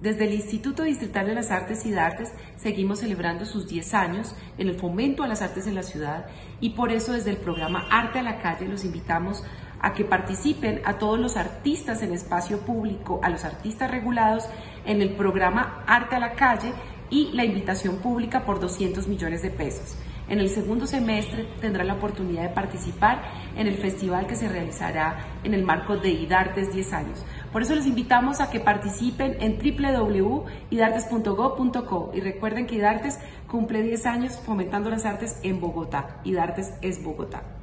Desde el Instituto Distrital de las Artes IDARTES seguimos celebrando sus 10 años en el fomento a las artes en la ciudad y por eso desde el programa Arte a la Calle los invitamos a que participen a todos los artistas en espacio público, a los artistas regulados en el programa Arte a la Calle y la invitación pública por 200 millones de pesos. En el segundo semestre tendrá la oportunidad de participar en el festival que se realizará en el marco de IDARTES 10 años. Por eso los invitamos a que participen en www.idartes.gov.co y recuerden que IDARTES cumple 10 años fomentando las artes en Bogotá. IDARTES es Bogotá.